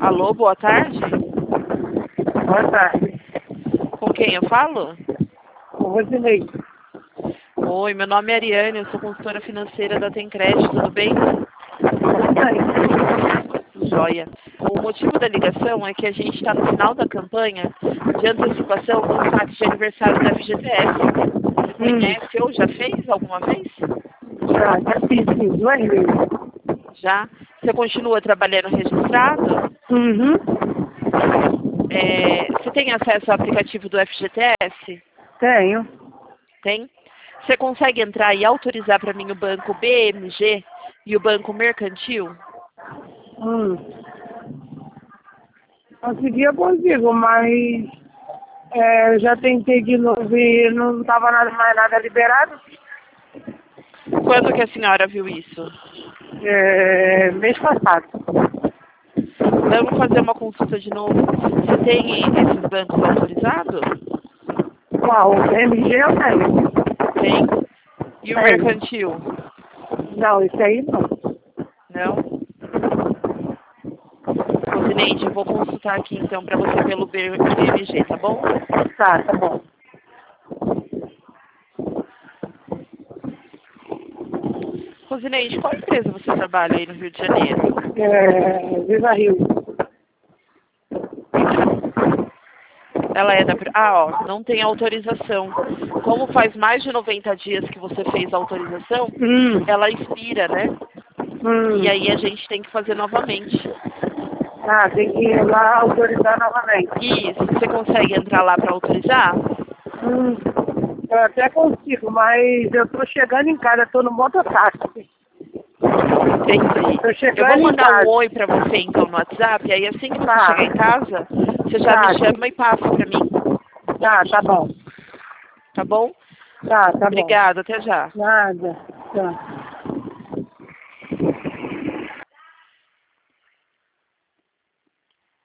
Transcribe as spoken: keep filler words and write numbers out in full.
Alô, boa tarde. Boa tarde. Com quem eu falo? Com Rosinei. Oi, meu nome é Ariane, eu sou consultora financeira da Tencred, tudo bem? Joia. O motivo da ligação é que a gente está no final da campanha de antecipação do saque de aniversário da F G T S. Conhece ou já fez alguma vez? Já, já fiz, sim, duas vezes. Já? Você continua trabalhando registrado? Uhum. É, você tem acesso ao aplicativo do F G T S? Tenho. Tem? Você consegue entrar e autorizar para mim o banco B M G e o banco mercantil? Hum. Consegui, eu consigo, mas é, eu já tentei de novo e não estava nada, mais nada liberado. Quando que a senhora viu isso? É, mês passado. Vamos fazer uma consulta de novo. Você tem esses bancos autorizados? Qual? O M G eu tenho. Tem. E o Tenho. mercantil? Não, isso aí não. Não? Rosineide, eu vou consultar aqui então para você pelo B M G, tá bom? Tá, tá bom. Rosineide, qual empresa você trabalha aí no Rio de Janeiro? É, Viva Rio. Ela é da... Ah, ó, não tem autorização. Como faz mais de noventa dias que você fez a autorização, Hum. ela expira, né? Hum. E aí a gente tem que fazer novamente. Ah, tem que ir lá autorizar novamente. Isso. Você consegue entrar lá para autorizar? Hum. Eu até consigo, mas eu tô chegando em casa, tô no mototáxi. Entendi. Tô Eu chegando vou em mandar casa. um oi para você então no WhatsApp, aí assim que você Tá. chegar em casa, você já Tá. me chama e passa para mim. Tá, tá bom. Tá bom? Tá, tá bom. Obrigada, até já. Nada. Tá.